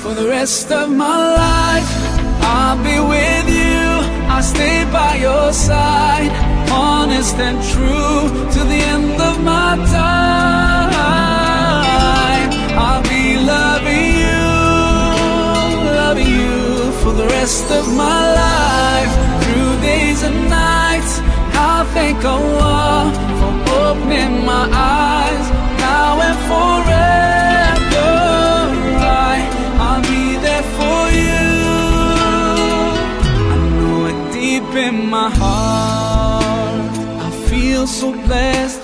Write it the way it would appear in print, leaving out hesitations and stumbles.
For the rest of my life, I'll be with you. I'll stay by your side, honest and true, to the end of my time. I'll be loving you for the rest of my life. Through days and nights, I'll thank Allah for opening my eyes. Now and forever, I'll be there for you. I know it deep in my heart, I feel so blessed